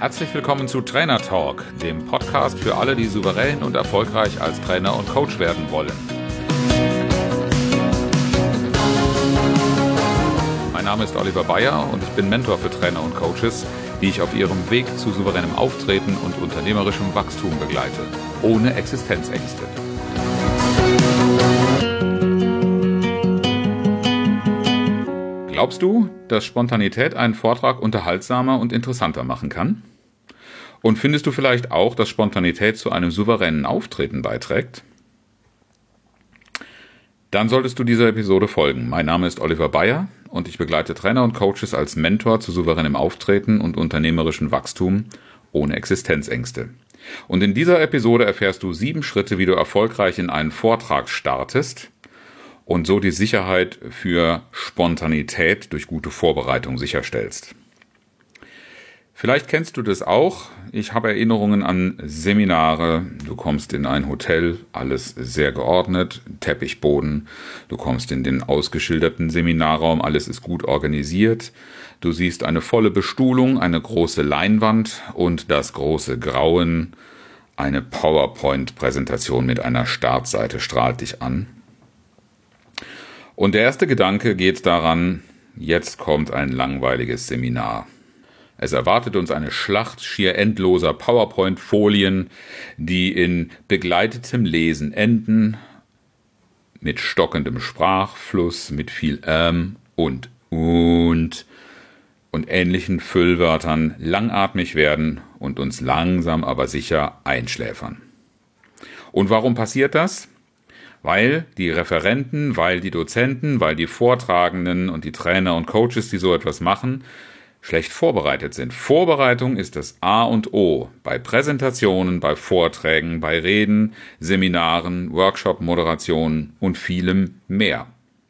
Herzlich willkommen zu Trainer Talk, dem Podcast für alle, die souverän und erfolgreich als Trainer und Coach werden wollen. Mein Name ist Oliver Bayer und ich bin Mentor für Trainer und Coaches, die ich auf ihrem Weg zu souveränem Auftreten und unternehmerischem Wachstum begleite, ohne Existenzängste. Glaubst du, dass Spontanität einen Vortrag unterhaltsamer und interessanter machen kann? Und findest du vielleicht auch, dass Spontanität zu einem souveränen Auftreten beiträgt? Dann solltest du dieser Episode folgen. Mein Name ist Oliver Bayer und ich begleite Trainer und Coaches als Mentor zu souveränem Auftreten und unternehmerischem Wachstum ohne Existenzängste. Und in dieser Episode erfährst du 7 Schritte, wie du erfolgreich in einen Vortrag startest und so die Sicherheit für Spontanität durch gute Vorbereitung sicherstellst. Vielleicht kennst du das auch. Ich habe Erinnerungen an Seminare. Du kommst in ein Hotel, alles sehr geordnet, Teppichboden. Du kommst in den ausgeschilderten Seminarraum, alles ist gut organisiert. Du siehst eine volle Bestuhlung, eine große Leinwand und das große Grauen. Eine PowerPoint-Präsentation mit einer Startseite strahlt dich an. Und der erste Gedanke geht daran, jetzt kommt ein langweiliges Seminar. Es erwartet uns eine Schlacht schier endloser PowerPoint-Folien, die in begleitetem Lesen enden, mit stockendem Sprachfluss, mit viel und ähnlichen Füllwörtern langatmig werden und uns langsam aber sicher einschläfern. Und warum passiert das? Weil die Referenten, weil die Dozenten, weil die Vortragenden und die Trainer und Coaches, die so etwas machen, schlecht vorbereitet sind. Vorbereitung ist das A und O bei Präsentationen, bei Vorträgen, bei Reden, Seminaren, Workshop-Moderationen und vielem mehr.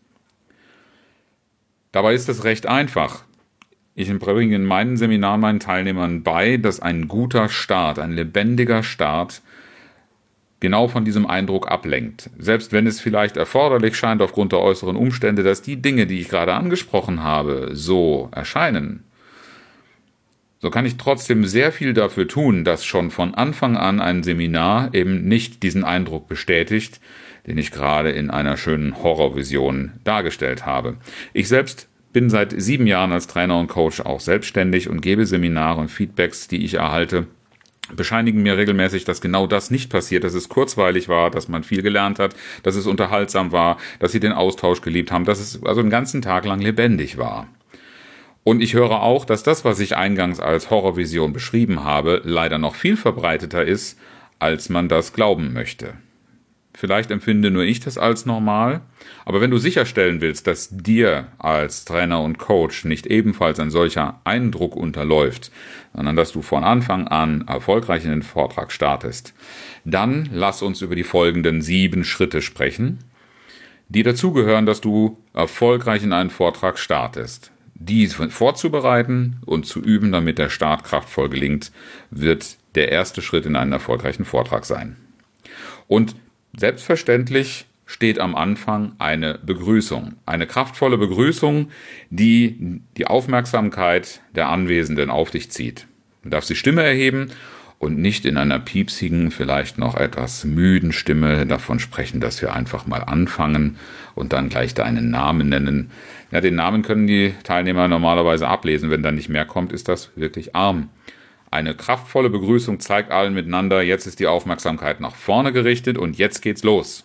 Dabei ist es recht einfach. Ich bringe in meinen Seminaren meinen Teilnehmern bei, dass ein guter Start, ein lebendiger Start genau von diesem Eindruck ablenkt. Selbst wenn es vielleicht erforderlich scheint aufgrund der äußeren Umstände, dass die Dinge, die ich gerade angesprochen habe, so erscheinen, so kann ich trotzdem sehr viel dafür tun, dass schon von Anfang an ein Seminar eben nicht diesen Eindruck bestätigt, den ich gerade in einer schönen Horrorvision dargestellt habe. Ich selbst bin seit 7 Jahren als Trainer und Coach auch selbstständig und gebe Seminare und Feedbacks, die ich erhalte, bescheinigen mir regelmäßig, dass genau das nicht passiert, dass es kurzweilig war, dass man viel gelernt hat, dass es unterhaltsam war, dass sie den Austausch geliebt haben, dass es also einen ganzen Tag lang lebendig war. Und ich höre auch, dass das, was ich eingangs als Horrorvision beschrieben habe, leider noch viel verbreiteter ist, als man das glauben möchte. Vielleicht empfinde nur ich das als normal, aber wenn du sicherstellen willst, dass dir als Trainer und Coach nicht ebenfalls ein solcher Eindruck unterläuft, sondern dass du von Anfang an erfolgreich in den Vortrag startest, dann lass uns über die folgenden 7 Schritte sprechen, die dazugehören, dass du erfolgreich in einen Vortrag startest. Die vorzubereiten und zu üben, damit der Start kraftvoll gelingt, wird der erste Schritt in einen erfolgreichen Vortrag sein. Und selbstverständlich steht am Anfang eine Begrüßung. Eine kraftvolle Begrüßung, die die Aufmerksamkeit der Anwesenden auf dich zieht. Du darfst die Stimme erheben und nicht in einer piepsigen, vielleicht noch etwas müden Stimme davon sprechen, dass wir einfach mal anfangen und dann gleich deinen Namen nennen. Ja, den Namen können die Teilnehmer normalerweise ablesen. Wenn dann nicht mehr kommt, ist das wirklich arm. Eine kraftvolle Begrüßung zeigt allen miteinander, jetzt ist die Aufmerksamkeit nach vorne gerichtet und jetzt geht's los.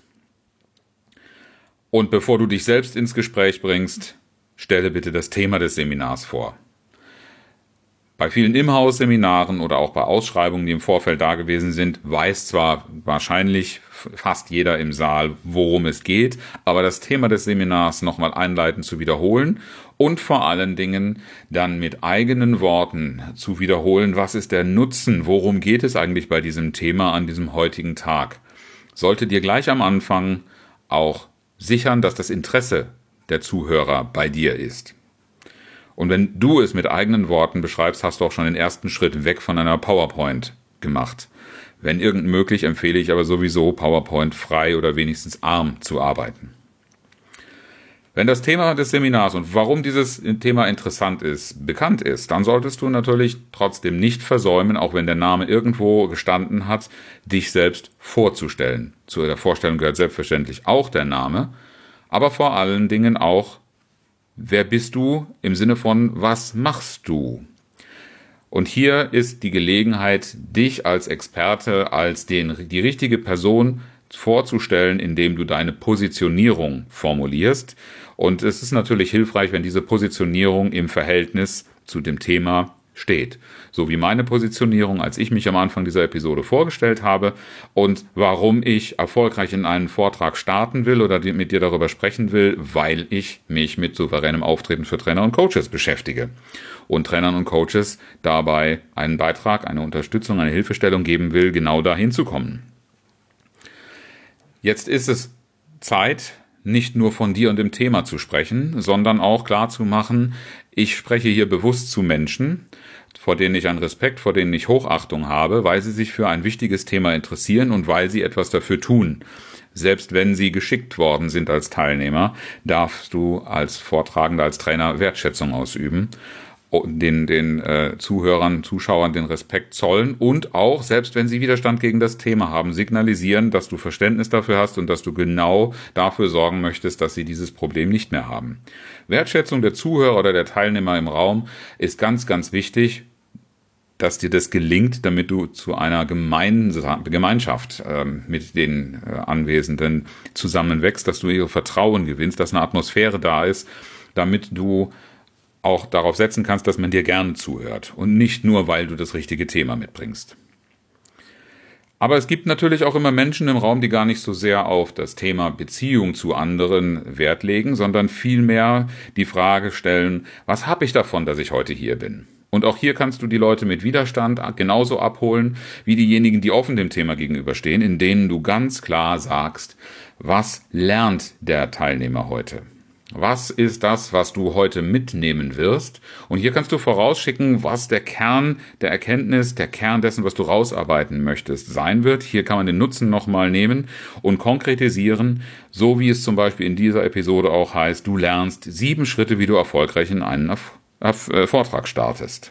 Und bevor du dich selbst ins Gespräch bringst, stelle bitte das Thema des Seminars vor. Bei vielen Im-Haus-Seminaren oder auch bei Ausschreibungen, die im Vorfeld da gewesen sind, weiß zwar wahrscheinlich fast jeder im Saal, worum es geht, aber das Thema des Seminars nochmal einleitend zu wiederholen und vor allen Dingen dann mit eigenen Worten zu wiederholen, was ist der Nutzen, worum geht es eigentlich bei diesem Thema an diesem heutigen Tag, sollte dir gleich am Anfang auch sichern, dass das Interesse der Zuhörer bei dir ist. Und wenn du es mit eigenen Worten beschreibst, hast du auch schon den ersten Schritt weg von einer PowerPoint gemacht. Wenn irgend möglich, empfehle ich aber sowieso, PowerPoint frei oder wenigstens arm zu arbeiten. Wenn das Thema des Seminars und warum dieses Thema interessant ist, bekannt ist, dann solltest du natürlich trotzdem nicht versäumen, auch wenn der Name irgendwo gestanden hat, dich selbst vorzustellen. Zu der Vorstellung gehört selbstverständlich auch der Name, aber vor allen Dingen auch, wer bist du im Sinne von, was machst du? Und hier ist die Gelegenheit, dich als Experte, als die richtige Person vorzustellen, indem du deine Positionierung formulierst. Und es ist natürlich hilfreich, wenn diese Positionierung im Verhältnis zu dem Thema steht. So wie meine Positionierung, als ich mich am Anfang dieser Episode vorgestellt habe und warum ich erfolgreich in einen Vortrag starten will oder mit dir darüber sprechen will, weil ich mich mit souveränem Auftreten für Trainer und Coaches beschäftige und Trainern und Coaches dabei einen Beitrag, eine Unterstützung, eine Hilfestellung geben will, genau dahin zu kommen. Jetzt ist es Zeit, nicht nur von dir und dem Thema zu sprechen, sondern auch klar zu machen, ich spreche hier bewusst zu Menschen, vor denen ich einen Respekt, vor denen ich Hochachtung habe, weil sie sich für ein wichtiges Thema interessieren und weil sie etwas dafür tun. Selbst wenn sie geschickt worden sind als Teilnehmer, darfst du als Vortragender, als Trainer Wertschätzung ausüben, den Zuhörern, Zuschauern den Respekt zollen und auch, selbst wenn sie Widerstand gegen das Thema haben, signalisieren, dass du Verständnis dafür hast und dass du genau dafür sorgen möchtest, dass sie dieses Problem nicht mehr haben. Wertschätzung der Zuhörer oder der Teilnehmer im Raum ist ganz, ganz wichtig, dass dir das gelingt, damit du zu einer Gemeinschaft mit den Anwesenden zusammenwächst, dass du ihr Vertrauen gewinnst, dass eine Atmosphäre da ist, damit du auch darauf setzen kannst, dass man dir gerne zuhört und nicht nur, weil du das richtige Thema mitbringst. Aber es gibt natürlich auch immer Menschen im Raum, die gar nicht so sehr auf das Thema Beziehung zu anderen Wert legen, sondern vielmehr die Frage stellen, was habe ich davon, dass ich heute hier bin? Und auch hier kannst du die Leute mit Widerstand genauso abholen, wie diejenigen, die offen dem Thema gegenüberstehen, in denen du ganz klar sagst, was lernt der Teilnehmer heute? Was ist das, was du heute mitnehmen wirst? Und hier kannst du vorausschicken, was der Kern der Erkenntnis, der Kern dessen, was du rausarbeiten möchtest, sein wird. Hier kann man den Nutzen nochmal nehmen und konkretisieren, so wie es zum Beispiel in dieser Episode auch heißt, du lernst 7 Schritte, wie du erfolgreich in einen Vortrag startest.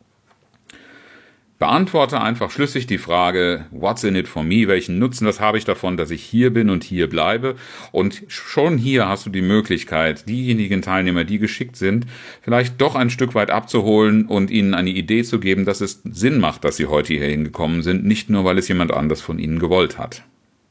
Beantworte einfach schlüssig die Frage, what's in it for me? Welchen Nutzen, was habe ich davon, dass ich hier bin und hier bleibe? Und schon hier hast du die Möglichkeit, diejenigen Teilnehmer, die geschickt sind, vielleicht doch ein Stück weit abzuholen und ihnen eine Idee zu geben, dass es Sinn macht, dass sie heute hier hingekommen sind, nicht nur, weil es jemand anders von ihnen gewollt hat.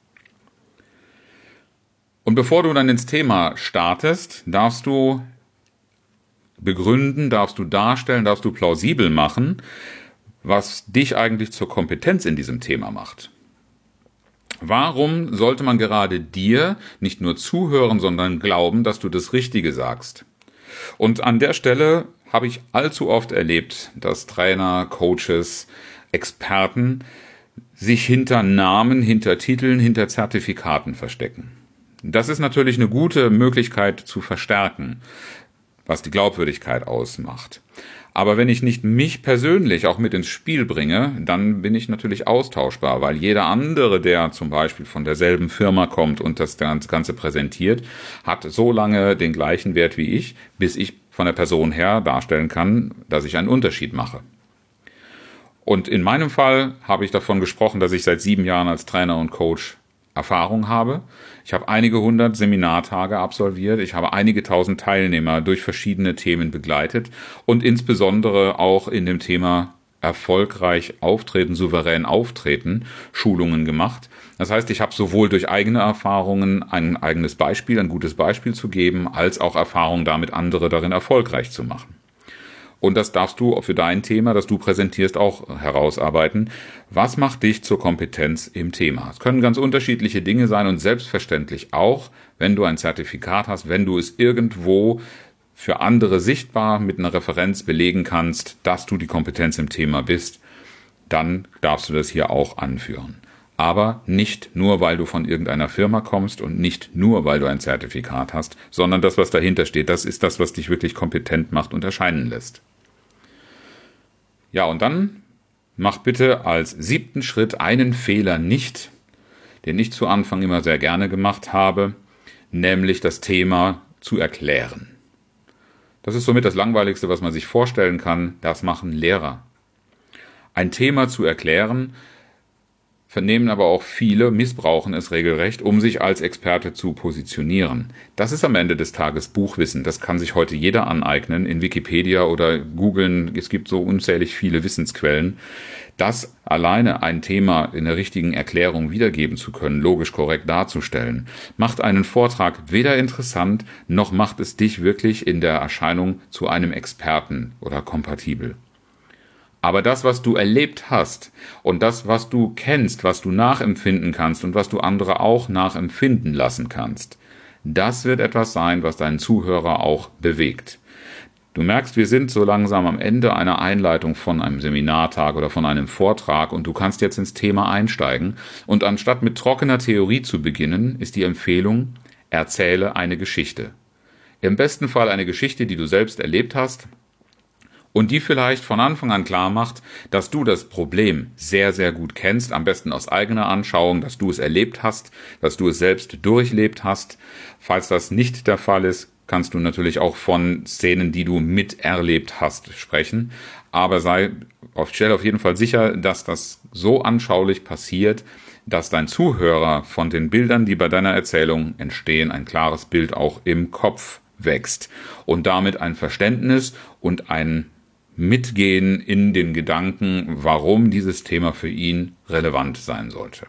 Und bevor du dann ins Thema startest, darfst du begründen, darfst du darstellen, darfst du plausibel machen, was dich eigentlich zur Kompetenz in diesem Thema macht. Warum sollte man gerade dir nicht nur zuhören, sondern glauben, dass du das Richtige sagst? Und an der Stelle habe ich allzu oft erlebt, dass Trainer, Coaches, Experten sich hinter Namen, hinter Titeln, hinter Zertifikaten verstecken. Das ist natürlich eine gute Möglichkeit zu verstärken, was die Glaubwürdigkeit ausmacht. Aber wenn ich nicht mich persönlich auch mit ins Spiel bringe, dann bin ich natürlich austauschbar, weil jeder andere, der zum Beispiel von derselben Firma kommt und das Ganze präsentiert, hat so lange den gleichen Wert wie ich, bis ich von der Person her darstellen kann, dass ich einen Unterschied mache. Und in meinem Fall habe ich davon gesprochen, dass ich seit 7 Jahren als Trainer und Coach Erfahrung habe. Ich habe einige 100 Seminartage absolviert. Ich habe einige 1000 Teilnehmer durch verschiedene Themen begleitet und insbesondere auch in dem Thema erfolgreich auftreten, souverän auftreten, Schulungen gemacht. Das heißt, ich habe sowohl durch eigene Erfahrungen ein eigenes Beispiel, ein gutes Beispiel zu geben, als auch Erfahrung damit, andere darin erfolgreich zu machen. Und das darfst du für dein Thema, das du präsentierst, auch herausarbeiten. Was macht dich zur Kompetenz im Thema? Es können ganz unterschiedliche Dinge sein und selbstverständlich auch, wenn du ein Zertifikat hast, wenn du es irgendwo für andere sichtbar mit einer Referenz belegen kannst, dass du die Kompetenz im Thema bist, dann darfst du das hier auch anführen. Aber nicht nur, weil du von irgendeiner Firma kommst und nicht nur, weil du ein Zertifikat hast, sondern das, was dahinter steht, das ist das, was dich wirklich kompetent macht und erscheinen lässt. Ja, und dann mach bitte als 7. Schritt einen Fehler nicht, den ich zu Anfang immer sehr gerne gemacht habe, nämlich das Thema zu erklären. Das ist somit das Langweiligste, was man sich vorstellen kann. Das machen Lehrer. Ein Thema zu erklären, vernehmen aber auch viele, missbrauchen es regelrecht, um sich als Experte zu positionieren. Das ist am Ende des Tages Buchwissen. Das kann sich heute jeder aneignen, in Wikipedia oder googeln. Es gibt so unzählig viele Wissensquellen. Das alleine ein Thema in der richtigen Erklärung wiedergeben zu können, logisch korrekt darzustellen, macht einen Vortrag weder interessant, noch macht es dich wirklich in der Erscheinung zu einem Experten oder kompatibel. Aber das, was du erlebt hast und das, was du kennst, was du nachempfinden kannst und was du andere auch nachempfinden lassen kannst, das wird etwas sein, was deinen Zuhörer auch bewegt. Du merkst, wir sind so langsam am Ende einer Einleitung von einem Seminartag oder von einem Vortrag und du kannst jetzt ins Thema einsteigen. Und anstatt mit trockener Theorie zu beginnen, ist die Empfehlung, erzähle eine Geschichte. Im besten Fall eine Geschichte, die du selbst erlebt hast, und die vielleicht von Anfang an klar macht, dass du das Problem sehr, sehr gut kennst, am besten aus eigener Anschauung, dass du es erlebt hast, dass du es selbst durchlebt hast. Falls das nicht der Fall ist, kannst du natürlich auch von Szenen, die du miterlebt hast, sprechen. Aber stell auf jeden Fall sicher, dass das so anschaulich passiert, dass dein Zuhörer von den Bildern, die bei deiner Erzählung entstehen, ein klares Bild auch im Kopf wächst und damit ein Verständnis und ein Mitgehen in den Gedanken, warum dieses Thema für ihn relevant sein sollte.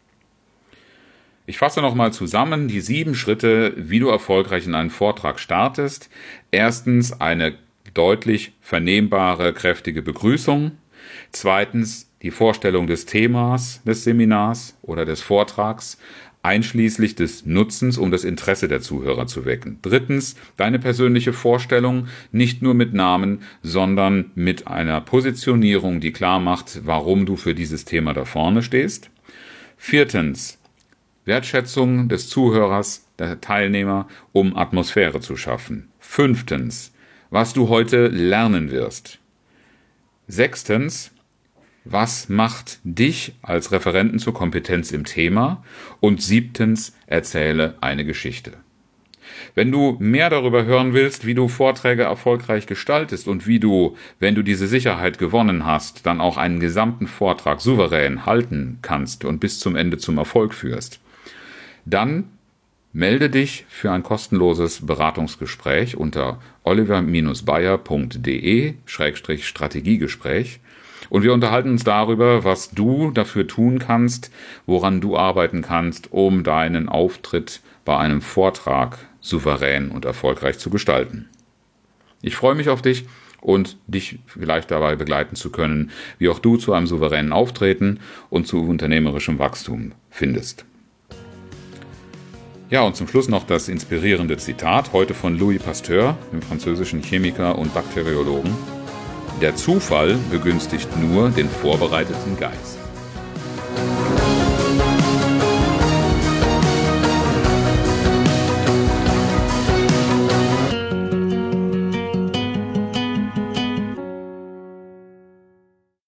Ich fasse nochmal zusammen die 7 Schritte, wie du erfolgreich in einen Vortrag startest. Erstens eine deutlich vernehmbare, kräftige Begrüßung. Zweitens die Vorstellung des Themas des Seminars oder des Vortrags, einschließlich des Nutzens, um das Interesse der Zuhörer zu wecken. Drittens, deine persönliche Vorstellung, nicht nur mit Namen, sondern mit einer Positionierung, die klar macht, warum du für dieses Thema da vorne stehst. Viertens, Wertschätzung des Zuhörers, der Teilnehmer, um Atmosphäre zu schaffen. Fünftens, was du heute lernen wirst. Sechstens, was macht dich als Referenten zur Kompetenz im Thema? Und siebtens, erzähle eine Geschichte. Wenn du mehr darüber hören willst, wie du Vorträge erfolgreich gestaltest und wie du, wenn du diese Sicherheit gewonnen hast, dann auch einen gesamten Vortrag souverän halten kannst und bis zum Ende zum Erfolg führst, dann melde dich für ein kostenloses Beratungsgespräch unter oliver-bayer.de/Strategiegespräch. Und wir unterhalten uns darüber, was du dafür tun kannst, woran du arbeiten kannst, um deinen Auftritt bei einem Vortrag souverän und erfolgreich zu gestalten. Ich freue mich auf dich und dich vielleicht dabei begleiten zu können, wie auch du zu einem souveränen Auftreten und zu unternehmerischem Wachstum findest. Ja, und zum Schluss noch das inspirierende Zitat, heute von Louis Pasteur, dem französischen Chemiker und Bakteriologen. Der Zufall begünstigt nur den vorbereiteten Geist.